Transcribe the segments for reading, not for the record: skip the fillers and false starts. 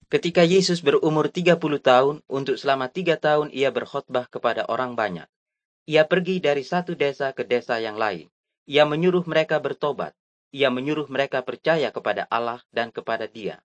Ketika Yesus berumur 30 tahun, untuk selama 3 tahun ia berkhotbah kepada orang banyak. Ia pergi dari satu desa ke desa yang lain. Ia menyuruh mereka bertobat. Ia menyuruh mereka percaya kepada Allah dan kepada Dia.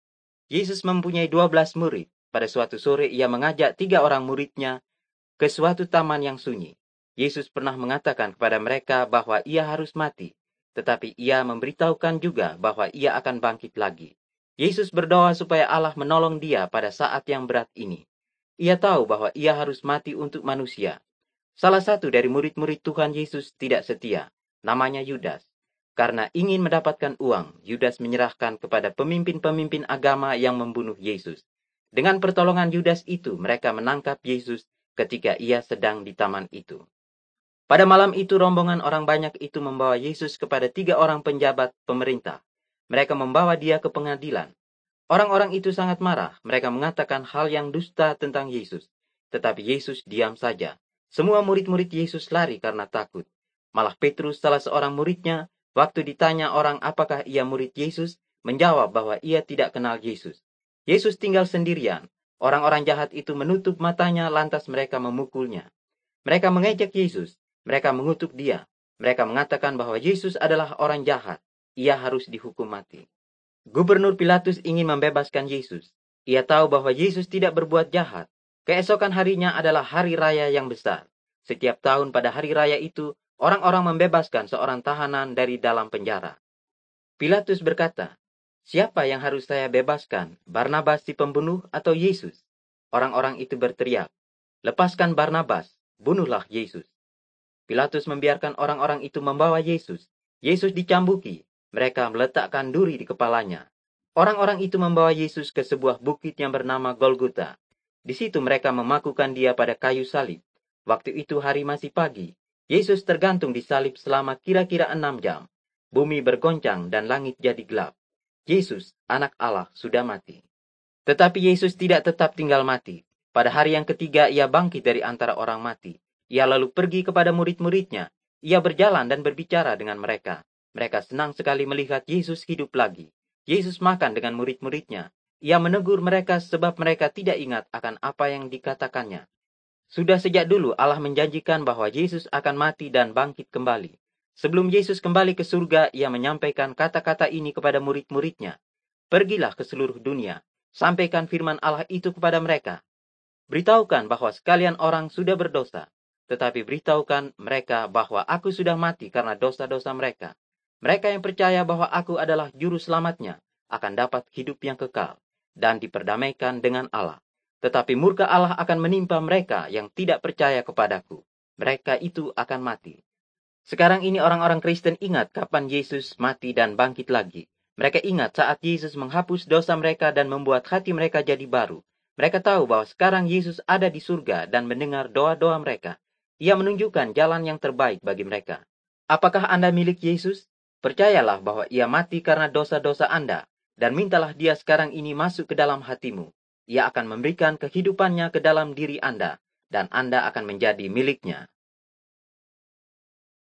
Yesus mempunyai 12 murid. Pada suatu sore ia mengajak 3 orang muridnya ke suatu taman yang sunyi. Yesus pernah mengatakan kepada mereka bahwa ia harus mati, tetapi ia memberitahukan juga bahwa ia akan bangkit lagi. Yesus berdoa supaya Allah menolong dia pada saat yang berat ini. Ia tahu bahwa ia harus mati untuk manusia. Salah satu dari murid-murid Tuhan Yesus tidak setia, namanya Yudas. Karena ingin mendapatkan uang, Yudas menyerahkan kepada pemimpin-pemimpin agama yang membunuh Yesus. Dengan pertolongan Yudas itu, mereka menangkap Yesus ketika ia sedang di taman itu. Pada malam itu, rombongan orang banyak itu membawa Yesus kepada 3 orang penjabat pemerintah. Mereka membawa dia ke pengadilan. Orang-orang itu sangat marah. Mereka mengatakan hal yang dusta tentang Yesus. Tetapi Yesus diam saja. Semua murid-murid Yesus lari karena takut. Malah Petrus, salah seorang muridnya, waktu ditanya orang apakah ia murid Yesus, menjawab bahwa ia tidak kenal Yesus. Yesus tinggal sendirian. Orang-orang jahat itu menutup matanya lantas mereka memukulnya. Mereka mengejek Yesus. Mereka mengutuk dia. Mereka mengatakan bahwa Yesus adalah orang jahat. Ia harus dihukum mati. Gubernur Pilatus ingin membebaskan Yesus. Ia tahu bahwa Yesus tidak berbuat jahat. Keesokan harinya adalah hari raya yang besar. Setiap tahun pada hari raya itu, orang-orang membebaskan seorang tahanan dari dalam penjara. Pilatus berkata, "Siapa yang harus saya bebaskan, Barnabas si pembunuh atau Yesus?" Orang-orang itu berteriak, "Lepaskan Barnabas, bunuhlah Yesus." Pilatus membiarkan orang-orang itu membawa Yesus. Yesus dicambuki. Mereka meletakkan duri di kepalanya. Orang-orang itu membawa Yesus ke sebuah bukit yang bernama Golgota. Di situ mereka memakukan dia pada kayu salib. Waktu itu hari masih pagi. Yesus tergantung di salib selama kira-kira 6 jam. Bumi bergoncang dan langit jadi gelap. Yesus, anak Allah, sudah mati. Tetapi Yesus tidak tetap tinggal mati. Pada hari yang ketiga ia bangkit dari antara orang mati. Ia lalu pergi kepada murid-muridnya. Ia berjalan dan berbicara dengan mereka. Mereka senang sekali melihat Yesus hidup lagi. Yesus makan dengan murid-muridnya. Ia menegur mereka sebab mereka tidak ingat akan apa yang dikatakannya. Sudah sejak dulu Allah menjanjikan bahwa Yesus akan mati dan bangkit kembali. Sebelum Yesus kembali ke surga, ia menyampaikan kata-kata ini kepada murid-muridnya. Pergilah ke seluruh dunia. Sampaikan firman Allah itu kepada mereka. Beritahukan bahwa sekalian orang sudah berdosa, tetapi beritahukan mereka bahwa aku sudah mati karena dosa-dosa mereka. Mereka yang percaya bahwa aku adalah juru selamatnya akan dapat hidup yang kekal dan diperdamaikan dengan Allah. Tetapi murka Allah akan menimpa mereka yang tidak percaya kepadaku. Mereka itu akan mati. Sekarang ini orang-orang Kristen ingat kapan Yesus mati dan bangkit lagi. Mereka ingat saat Yesus menghapus dosa mereka dan membuat hati mereka jadi baru. Mereka tahu bahwa sekarang Yesus ada di surga dan mendengar doa-doa mereka. Ia menunjukkan jalan yang terbaik bagi mereka. Apakah Anda milik Yesus? Percayalah bahwa ia mati karena dosa-dosa Anda, dan mintalah dia sekarang ini masuk ke dalam hatimu. Ia akan memberikan kehidupannya ke dalam diri Anda, dan Anda akan menjadi miliknya.